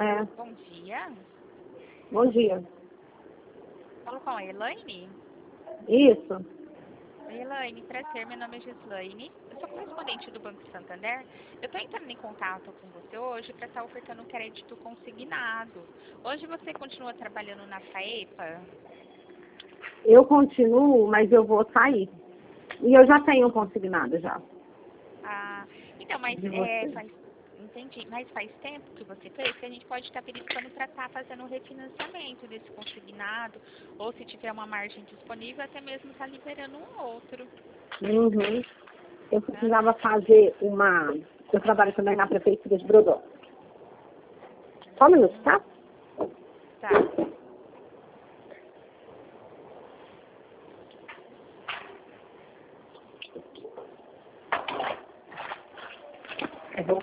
É. Bom dia. Bom dia. Falo com a Elaine? Isso. Oi, Elaine, prazer, meu nome é Gislaine. Eu sou correspondente do Banco Santander. Eu estou entrando em contato com você hoje para estar ofertando um crédito consignado. Hoje você continua trabalhando na FAEPA? Eu continuo, mas eu vou sair. E eu já tenho um consignado já. Ah, então, mas De você. entendi. Mas faz tempo que você fez que a gente pode estar verificando para estar fazendo um refinanciamento desse consignado, ou se tiver uma margem disponível, até mesmo estar liberando um outro. Uhum. Eu Tá? precisava fazer uma... Eu trabalho também na prefeitura de Brodó. Só um minuto, tá? Tá. Eu vou...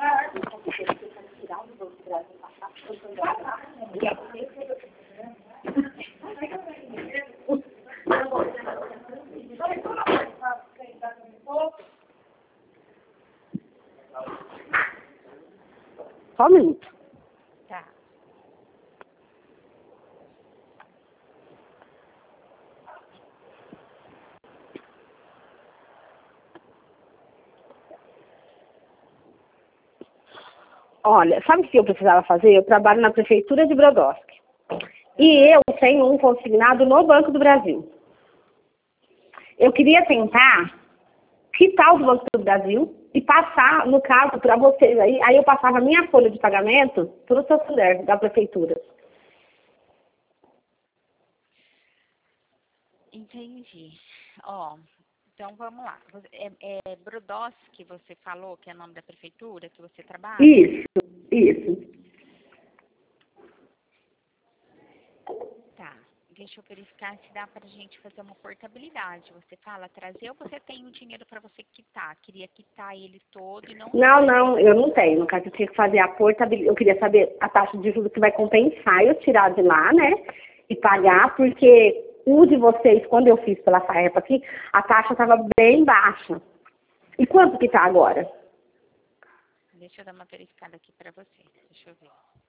Só um minuto. Tá. Olha, sabe o que eu precisava fazer? Eu trabalho na prefeitura de Brodowski. E eu tenho um consignado no Banco do Brasil. Eu queria tentar quitar o do Banco do Brasil e passar, no caso, para vocês. Aí eu passava a minha folha de pagamento para o Santander, da prefeitura. Entendi. Ó, então vamos lá. É Brodowski que você falou, que é o nome da prefeitura que você trabalha? Isso. Tá. Deixa eu verificar se dá pra gente fazer uma portabilidade. Você fala trazer ou você tem o dinheiro para você quitar? Queria quitar ele todo e não Não, eu não tenho. No caso, eu tinha que fazer a portabilidade. Eu queria saber a taxa de juros que vai compensar eu tirar de lá, né? E pagar, porque o de vocês, quando eu fiz pela FAEP aqui, a taxa estava bem baixa. E quanto que tá agora? Deixa eu dar uma verificada aqui para você. Deixa eu ver.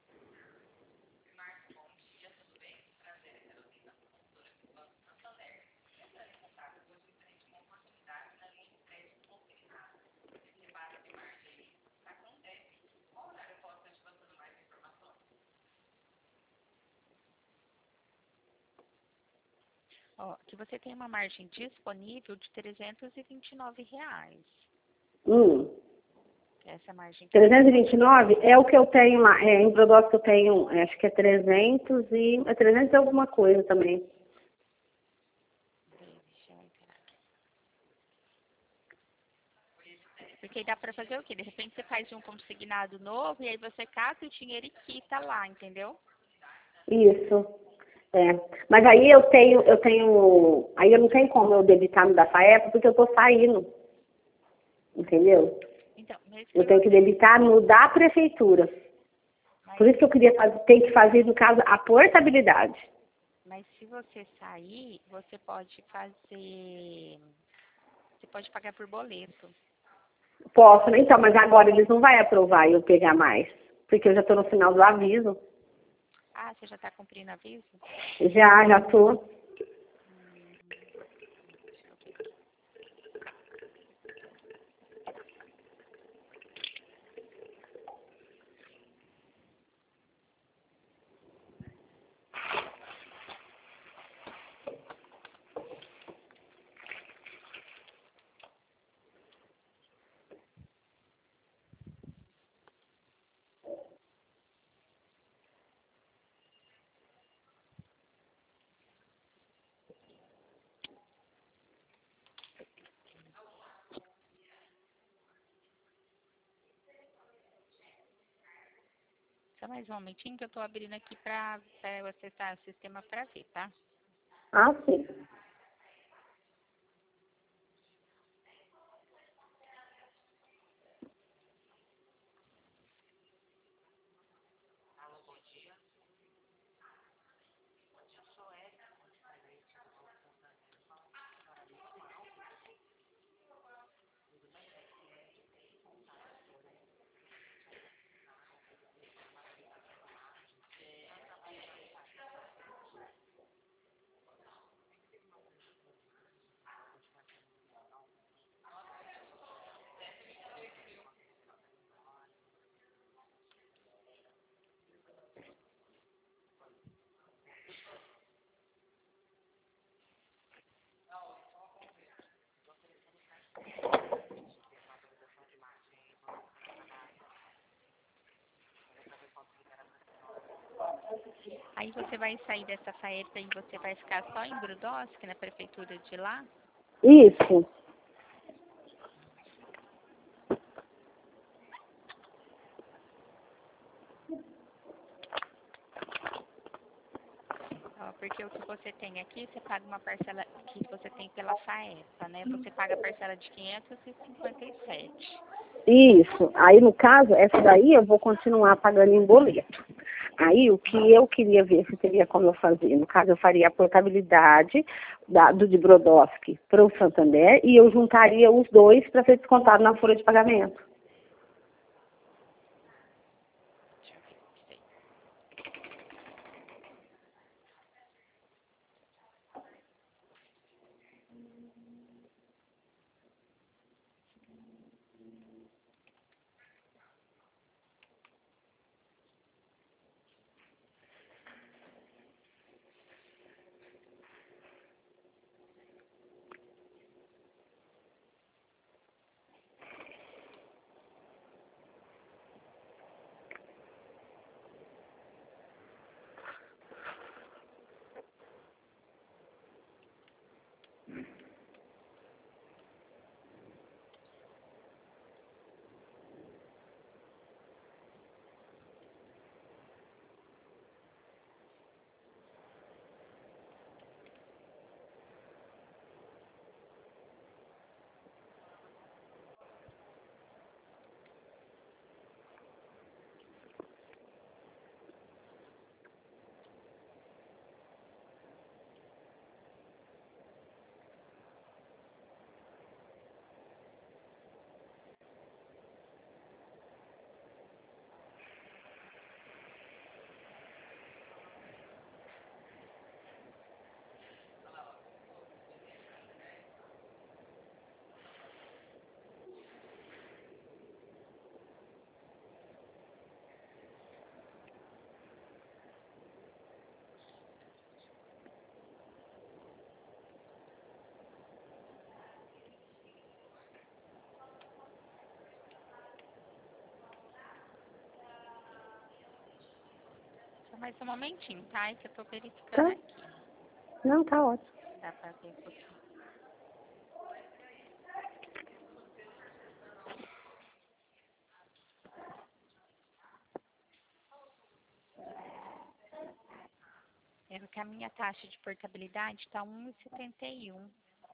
Ó, que você tem uma margem disponível de R$ 329. Essa margem que você 329 é o que eu tenho lá. É, em Brodowski eu tenho, acho que é 300 e... É 300 e alguma coisa também. Deixa eu entrar aqui. Porque aí dá pra fazer o quê? De repente você faz um consignado novo e aí você cata o dinheiro e quita lá, entendeu? Isso. É. Mas aí aí eu não tenho como eu debitar no da FAEP porque eu tô saindo. Entendeu? Então, mesmo Eu que tenho que você... debitar no da prefeitura. Por isso que eu queria fazer, tem que fazer, no caso, a portabilidade. Mas se você sair, você pode fazer... Você pode pagar por boleto. Posso, né? Então, mas agora eles não vão aprovar eu pegar mais. Porque eu já estou no final do aviso. Ah, você já tá cumprindo aviso? Já estou. Só mais um momentinho que eu tô abrindo aqui pra eu acessar o sistema pra ver, tá? Ah, sim. Aí você vai sair dessa Faesp e você vai ficar só em Brodowski, na prefeitura de lá? Isso. Ó, porque o que você tem aqui, você paga uma parcela que você tem pela Faesp, né? Você paga a parcela de 557. Isso. Aí, no caso, essa daí eu vou continuar pagando em boleto. Aí, o que eu queria ver se teria como eu fazer. No caso, eu faria a portabilidade do de Brodowski para o Santander e eu juntaria os dois para ser descontado na folha de pagamento. Deixa eu ver aqui. Só mais um momentinho, tá? É que eu tô verificando Tá? aqui. Não, tá ótimo. Dá pra ver um pouquinho. É que a minha taxa de portabilidade tá 1,71.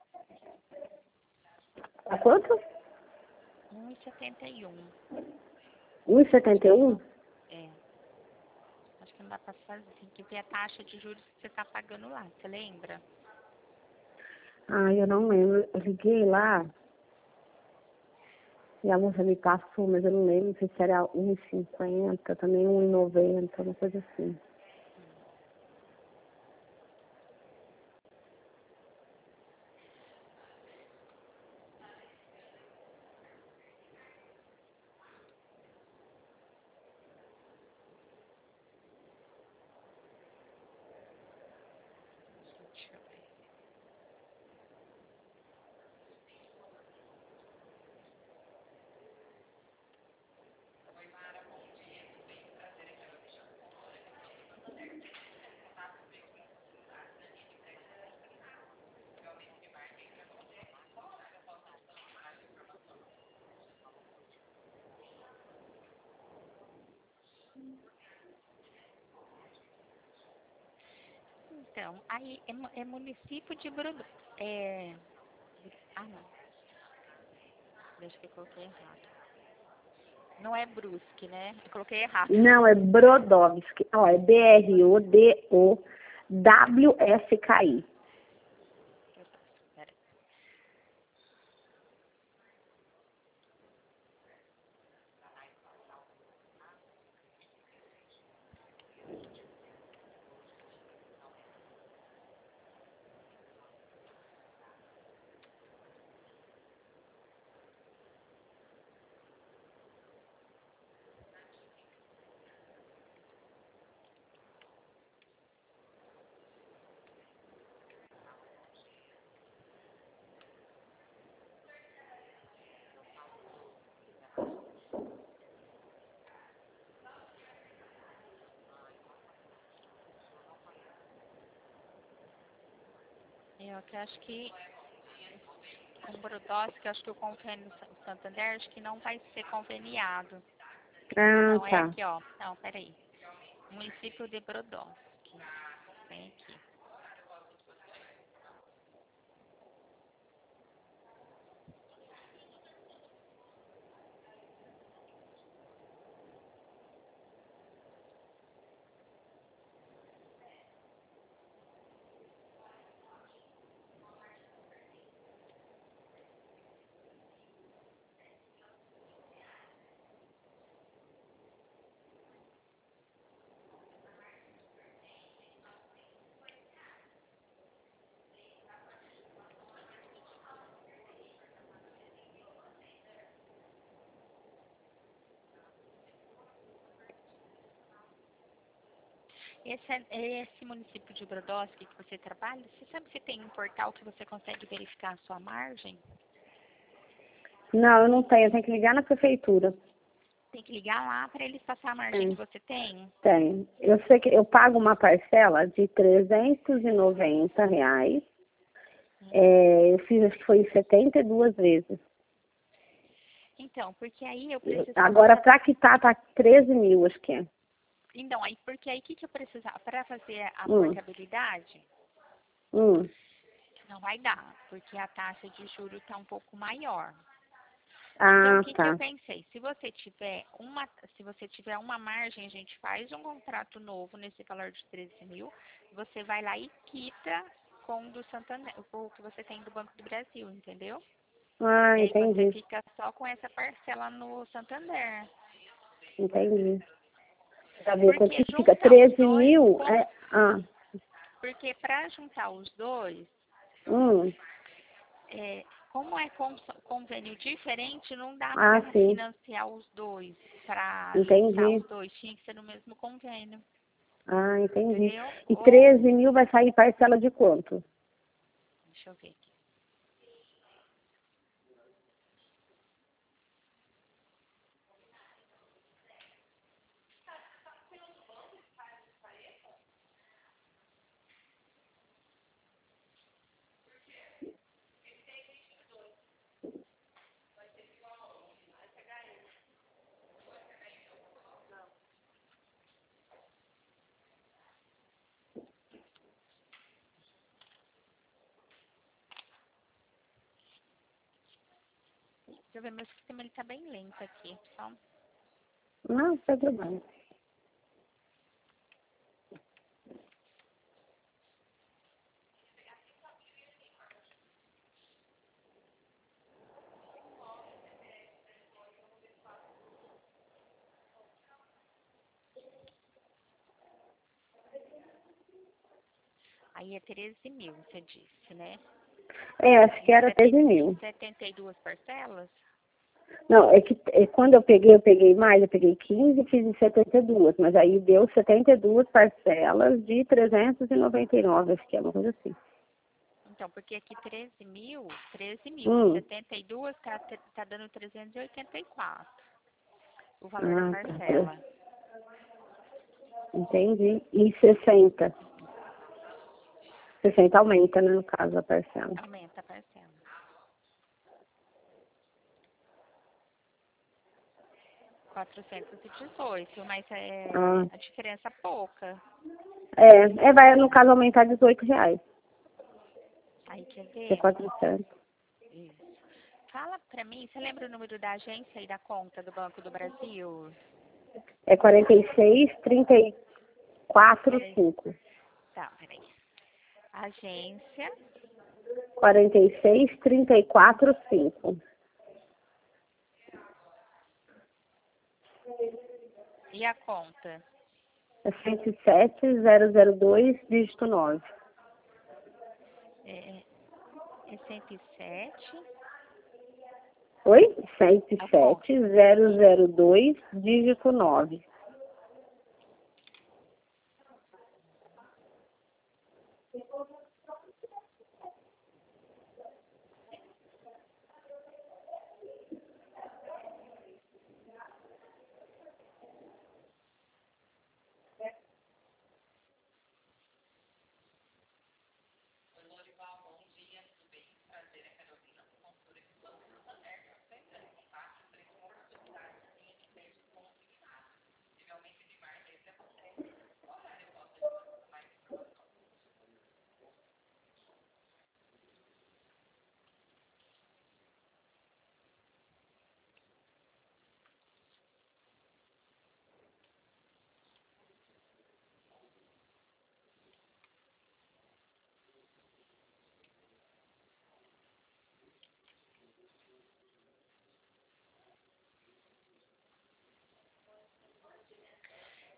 A quanto? 1,71. 1,71? É. Acho que não dá pra fazer. Tem que ver a taxa de juros que você tá pagando lá. Você lembra? Ah, eu não lembro. Eu liguei lá e a moça me passou, mas eu não lembro. Não sei se era 1,50, também 1,90, uma coisa assim. Deixa eu ver. Então, aí é município de Brodowski. Ah, não. Deixa que eu coloquei errado. Não é Brusque, né? Eu coloquei errado. Não, é Brodowski. Ó, é Brodowski. Pera. ó, que eu acho que com Brodowski, eu acho que o convênio Santander, acho que não vai ser conveniado. Ah, Ah, não, é tá. aqui, ó. Não, peraí. Município de Brodowski. Tem aqui. Esse município de Brodowski que você trabalha, você sabe se tem um portal que você consegue verificar a sua margem? Não, eu não tenho. Eu tenho que ligar na prefeitura. Tem que ligar lá para eles passar a margem que Tem. você tem? Tem. Eu sei que eu pago uma parcela de R$ 390. Eu fiz, acho que foi 72 vezes. Então, porque aí eu precisava Agora, para quitar, tá 13 mil, acho que é. Então, aí, porque aí o que eu precisava? Para fazer a Hum, portabilidade, hum. não vai dar, porque a taxa de juros está um pouco maior. Então, o Ah, que eu tá. pensei? Se você tiver uma margem, a gente faz um contrato novo nesse valor de 13 mil, você vai lá e quita com o do Santander, o que você tem do Banco do Brasil, entendeu? Ah, E aí você entendi. fica só com essa parcela no Santander. Entendi. Já viu quanto Porque que fica? junta os 13 dois, mil? porque para juntar os dois, Hum. como é convênio diferente, não dá Ah, para sim. financiar os dois, para juntar Entendi. os dois, tinha que ser no mesmo convênio, Ah, entendi. entendeu? E Ou, 13 mil vai sair parcela de quanto? deixa eu ver aqui. Deixa eu ver, meu sistema ele tá bem lento aqui, só. Não, não tem problema. Aí é 13 mil, você disse, né? Acho que Em era 13 mil. 72 parcelas? Não, quando eu peguei mais, eu peguei 15 e fiz em 72, mas aí deu 72 parcelas de 399, acho que é uma coisa assim. Então, porque aqui 13 mil, em Hum. 72 tá dando 384 o valor da Ah, tá. parcela. Entendi. E 60. 60 aumenta, né, no caso, a parcela. Aumenta a parcela. 418, mas Ah, a diferença é pouca. vai, no caso, aumentar R$ 18, Aí quer que é ver? 400. Isso. Fala pra mim, você lembra o número da agência e da conta do Banco do Brasil? É 46, 34, Peraí. 5. Tá, peraí. Agência 46, 34, 5. e a conta. É 107.002, dígito 9. É 107, Oi? a conta. 107.002, dígito 9.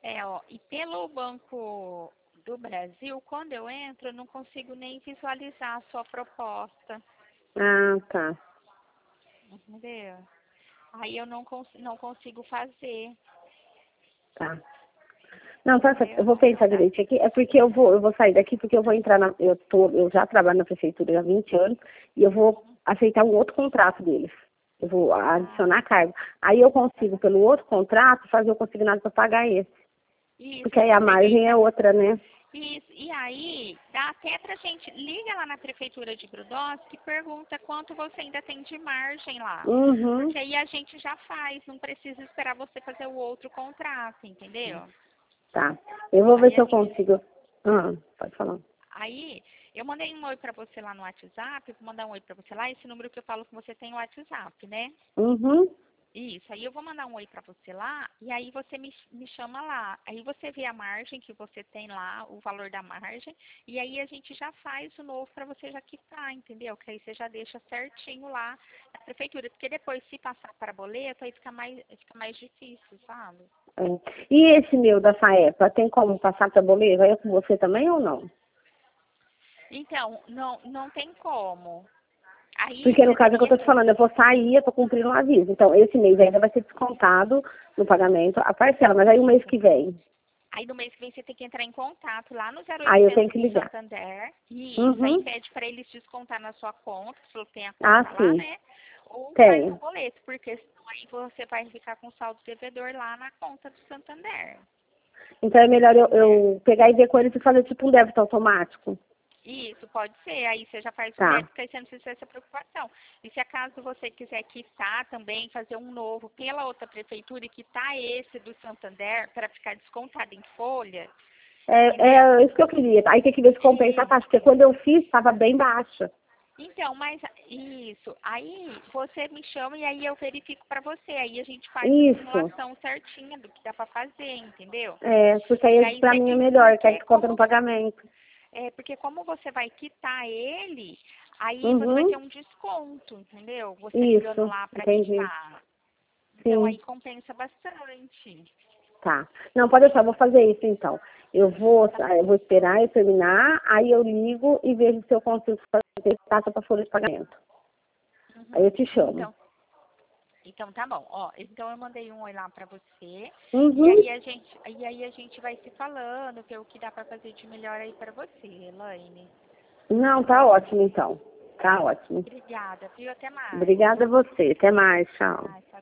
Ó, e pelo Banco do Brasil, quando eu entro, eu não consigo nem visualizar a sua proposta, Ah, tá. entendeu? Aí eu não consigo fazer, Tá. Não, tá certo. Eu entendeu? vou pensar direito aqui. É porque eu vou sair daqui porque eu vou entrar eu já trabalho na prefeitura há 20 anos e eu vou aceitar um outro contrato deles. Eu vou adicionar cargo. Aí eu consigo, pelo outro contrato, fazer o consignado para pagar esse. Isso, Porque aí a margem é outra, né? isso. E aí, dá até pra gente, liga lá na prefeitura de Brodowski e pergunta quanto você ainda tem de margem lá. Uhum. Porque aí a gente já faz, não precisa esperar você fazer o outro contrato, entendeu? Tá. Eu vou ver Aí se a eu gente, consigo. Ah, pode falar. aí eu mandei um oi pra você lá no WhatsApp, vou mandar um oi pra você lá, esse número que eu falo com você tem o WhatsApp, né? Uhum. Isso, aí eu vou mandar um oi pra você lá e aí você me chama lá. Aí você vê a margem que você tem lá, o valor da margem, e aí a gente já faz o novo pra você já quitar, entendeu? Que aí você já deixa certinho lá na prefeitura, porque depois se passar para boleto, aí fica mais difícil, sabe? É. E esse meu da FAEPA, tem como passar para boleto? Vai com você também ou não? Então, não tem como. Aí Porque no você caso é o que eu teria tô te falando, eu vou sair, eu tô cumprindo um aviso. Então, esse mês ainda vai ser descontado no pagamento a parcela, mas aí o mês isso. que vem, Aí no mês que vem você tem que entrar em contato lá no aí eu 0800 tenho que do ligar. Santander. E isso, aí Uhum. pede para eles descontar na sua conta, se você tem a Ah, conta lá, sim. né? Ou faz o Tem. boleto, porque senão aí você vai ficar com saldo devedor lá na conta do Santander. Então é melhor Entendeu? eu pegar e ver com eles e fazer tipo um débito automático. Isso, pode ser. Aí você já faz um Tá. débito, aí você não precisa ter essa preocupação. E se acaso você quiser quitar também, fazer um novo pela outra prefeitura e quitar esse do Santander para ficar descontado em folha, entendeu? É isso que eu queria. Aí tem que ver se compensa a taxa, porque quando eu fiz estava bem baixa. Então, mas isso, aí você me chama e aí eu verifico pra você. Aí a gente faz a Isso. simulação certinha do que dá pra fazer, entendeu? É, porque E aí aí pra você mim é que, melhor, que aí desconta no pagamento. porque como você vai quitar ele, aí você vai Uhum. ter um desconto, entendeu? Você ligando Isso, lá pra entendi. quitar. Então Sim, aí compensa bastante. tá. Não, pode deixar, eu vou fazer isso então. Eu vou esperar eu terminar, aí eu ligo e vejo se eu consigo fazer taxa para folha de pagamento. Aí Uhum. eu te chamo. Então tá bom. Ó, então eu mandei um oi lá pra você. E Uhum. aí a gente vai se falando, ver o que dá pra fazer de melhor aí pra você, Elaine. Tá Não, tá bom? ótimo então. Tá ótimo. Obrigada, viu? Até mais. Obrigada a você. Até mais. Tchau. Ah,